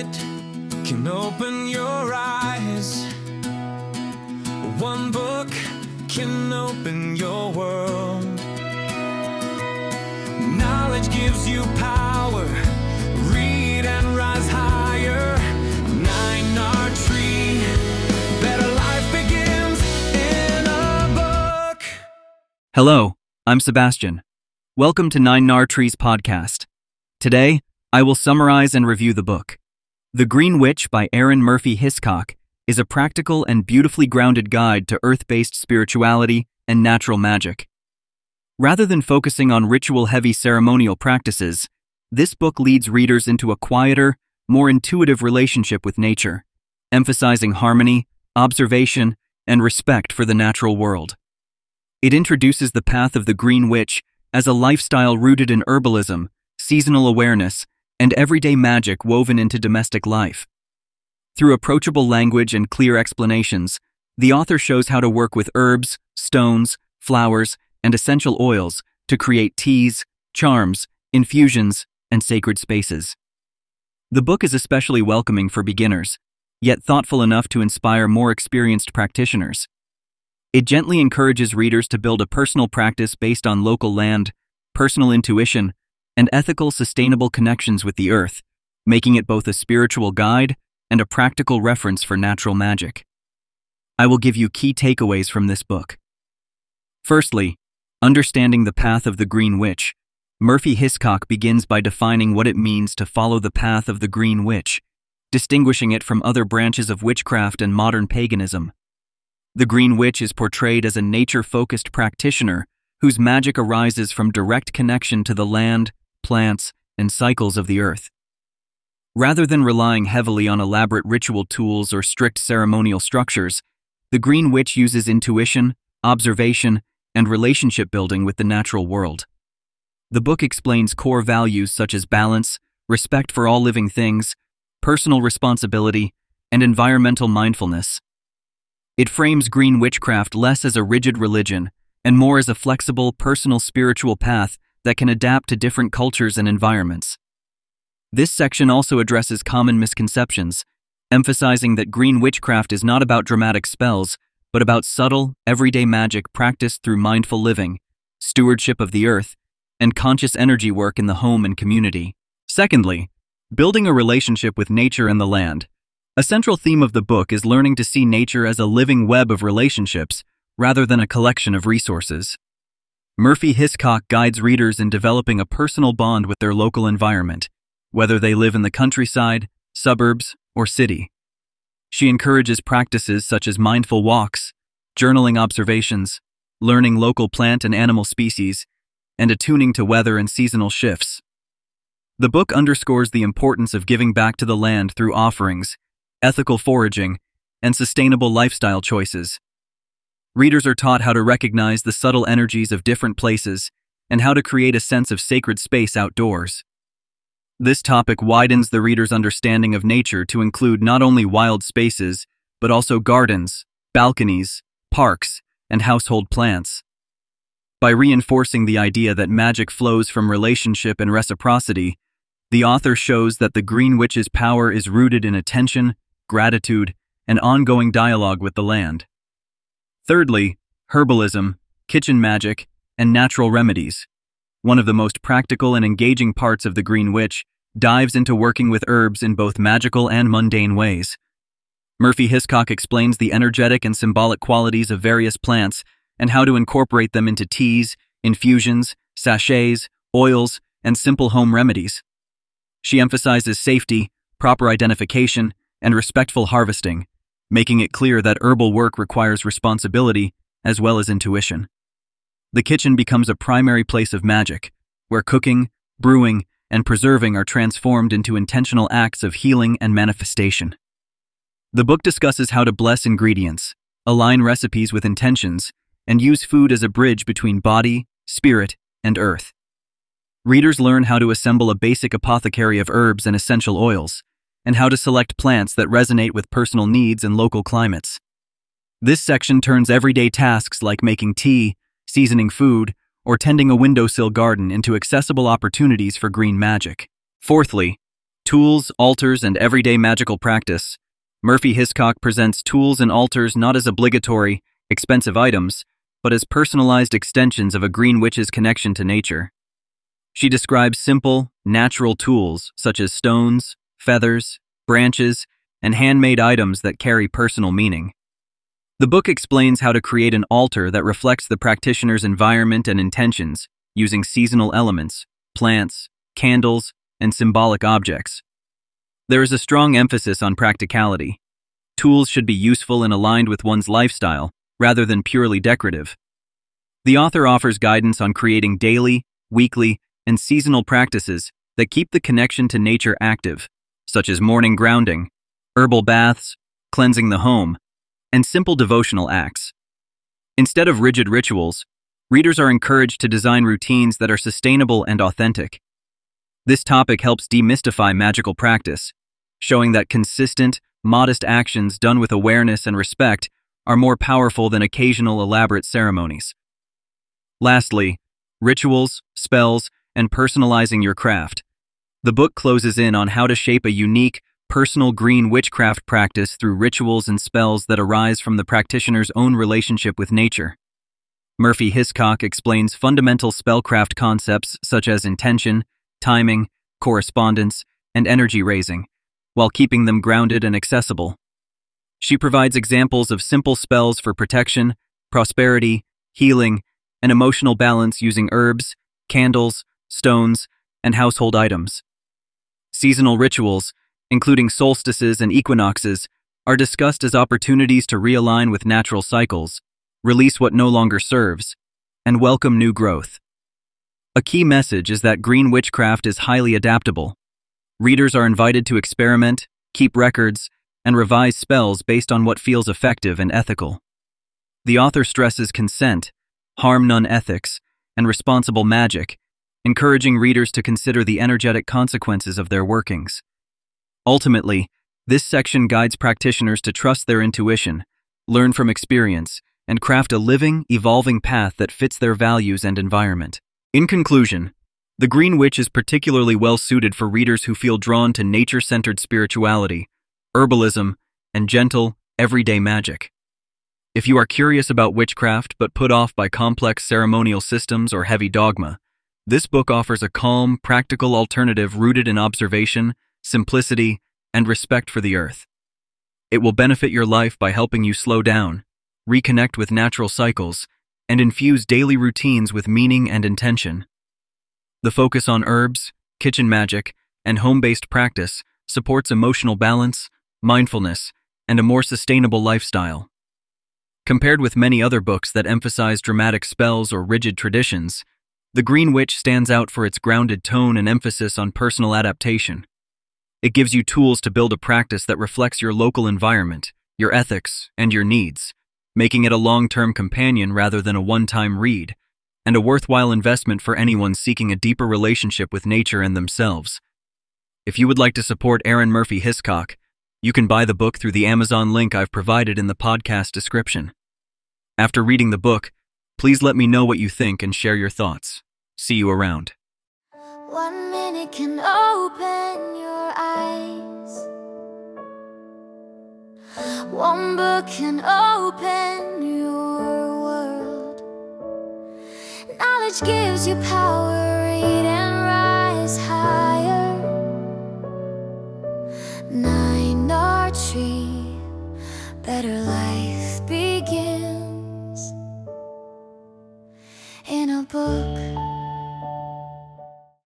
minute can open your eyes. One book can open your world. Knowledge gives you power. Read and rise higher. 9R Tree. Better life begins in a book. Hello, I'm Sebastian. Welcome to 9R Tree's podcast. Today, I will summarize and review the book. The Green Witch by Erin Murphy Hiscock is a practical and beautifully grounded guide to earth-based spirituality and natural magic. Rather than focusing on ritual-heavy ceremonial practices, this book leads readers into a quieter, more intuitive relationship with nature, emphasizing harmony, observation, and respect for the natural world. It introduces the path of the Green Witch as a lifestyle rooted in herbalism, seasonal awareness, and everyday magic woven into domestic life. Through approachable language and clear explanations, the author shows how to work with herbs, stones, flowers, and essential oils to create teas, charms, infusions, and sacred spaces. The book is especially welcoming for beginners, yet thoughtful enough to inspire more experienced practitioners. It gently encourages readers to build a personal practice based on local land, personal intuition, and ethical, sustainable connections with the earth, making it both a spiritual guide and a practical reference for natural magic. I will give you key takeaways from this book. Firstly, understanding the path of the Green Witch. Murphy Hiscock begins by defining what it means to follow the path of the Green Witch, distinguishing it from other branches of witchcraft and modern paganism. The Green Witch is portrayed as a nature-focused practitioner whose magic arises from direct connection to the land, plants, and cycles of the earth. Rather than relying heavily on elaborate ritual tools or strict ceremonial structures, the Green Witch uses intuition, observation, and relationship building with the natural world. The book explains core values such as balance, respect for all living things, personal responsibility, and environmental mindfulness. It frames green witchcraft less as a rigid religion and more as a flexible, personal spiritual path that can adapt to different cultures and environments. This section also addresses common misconceptions, emphasizing that green witchcraft is not about dramatic spells, but about subtle, everyday magic practiced through mindful living, stewardship of the earth, and conscious energy work in the home and community. Secondly, building a relationship with nature and the land. A central theme of the book is learning to see nature as a living web of relationships rather than a collection of resources. Murphy Hiscock guides readers in developing a personal bond with their local environment, whether they live in the countryside, suburbs, or city. She encourages practices such as mindful walks, journaling observations, learning local plant and animal species, and attuning to weather and seasonal shifts. The book underscores the importance of giving back to the land through offerings, ethical foraging, and sustainable lifestyle choices. Readers are taught how to recognize the subtle energies of different places and how to create a sense of sacred space outdoors. This topic widens the reader's understanding of nature to include not only wild spaces, but also gardens, balconies, parks, and household plants. By reinforcing the idea that magic flows from relationship and reciprocity, the author shows that the Green Witch's power is rooted in attention, gratitude, and ongoing dialogue with the land. Thirdly, herbalism, kitchen magic, and natural remedies. One of the most practical and engaging parts of the Green Witch dives into working with herbs in both magical and mundane ways. Murphy Hiscock explains the energetic and symbolic qualities of various plants and how to incorporate them into teas, infusions, sachets, oils, and simple home remedies. She emphasizes safety, proper identification, and respectful harvesting, making it clear that herbal work requires responsibility as well as intuition. The kitchen becomes a primary place of magic, where cooking, brewing, and preserving are transformed into intentional acts of healing and manifestation. The book discusses how to bless ingredients, align recipes with intentions, and use food as a bridge between body, spirit, and earth. Readers learn how to assemble a basic apothecary of herbs and essential oils, and how to select plants that resonate with personal needs and local climates. This section turns everyday tasks like making tea, seasoning food, or tending a windowsill garden into accessible opportunities for green magic. Fourthly, Tools, Altars, and Everyday Magical Practice. Murphy Hiscock presents tools and altars not as obligatory, expensive items, but as personalized extensions of a green witch's connection to nature. She describes simple, natural tools such as stones, feathers, branches, and handmade items that carry personal meaning. The book explains how to create an altar that reflects the practitioner's environment and intentions, using seasonal elements, plants, candles, and symbolic objects. There is a strong emphasis on practicality. Tools should be useful and aligned with one's lifestyle, rather than purely decorative. The author offers guidance on creating daily, weekly, and seasonal practices that keep the connection to nature active, such as morning grounding, herbal baths, cleansing the home, and simple devotional acts. Instead of rigid rituals, readers are encouraged to design routines that are sustainable and authentic. This topic helps demystify magical practice, showing that consistent, modest actions done with awareness and respect are more powerful than occasional elaborate ceremonies. Lastly, rituals, spells, and personalizing your craft. The book closes in on how to shape a unique, personal green witchcraft practice through rituals and spells that arise from the practitioner's own relationship with nature. Murphy Hiscock explains fundamental spellcraft concepts such as intention, timing, correspondence, and energy raising, while keeping them grounded and accessible. She provides examples of simple spells for protection, prosperity, healing, and emotional balance using herbs, candles, stones, and household items. Seasonal rituals, including solstices and equinoxes, are discussed as opportunities to realign with natural cycles, release what no longer serves, and welcome new growth. A key message is that green witchcraft is highly adaptable. Readers are invited to experiment, keep records, and revise spells based on what feels effective and ethical. The author stresses consent, harm none ethics, and responsible magic, encouraging readers to consider the energetic consequences of their workings. Ultimately, this section guides practitioners to trust their intuition, learn from experience, and craft a living, evolving path that fits their values and environment. In conclusion, The Green Witch is particularly well suited for readers who feel drawn to nature-centered spirituality, herbalism, and gentle, everyday magic. If you are curious about witchcraft but put off by complex ceremonial systems or heavy dogma, this book offers a calm, practical alternative rooted in observation, simplicity, and respect for the earth. It will benefit your life by helping you slow down, reconnect with natural cycles, and infuse daily routines with meaning and intention. The focus on herbs, kitchen magic, and home-based practice supports emotional balance, mindfulness, and a more sustainable lifestyle. Compared with many other books that emphasize dramatic spells or rigid traditions, The Green Witch stands out for its grounded tone and emphasis on personal adaptation. It gives you tools to build a practice that reflects your local environment, your ethics, and your needs, making it a long-term companion rather than a one-time read, and a worthwhile investment for anyone seeking a deeper relationship with nature and themselves. If you would like to support Erin Murphy Hiscock, you can buy the book through the Amazon link I've provided in the podcast description. After reading the book, please let me know what you think and share your thoughts. See you around. 1 minute can open your eyes. One book can open your world. Knowledge gives you power, read and rise higher. 9R Tree, better life begins in a book.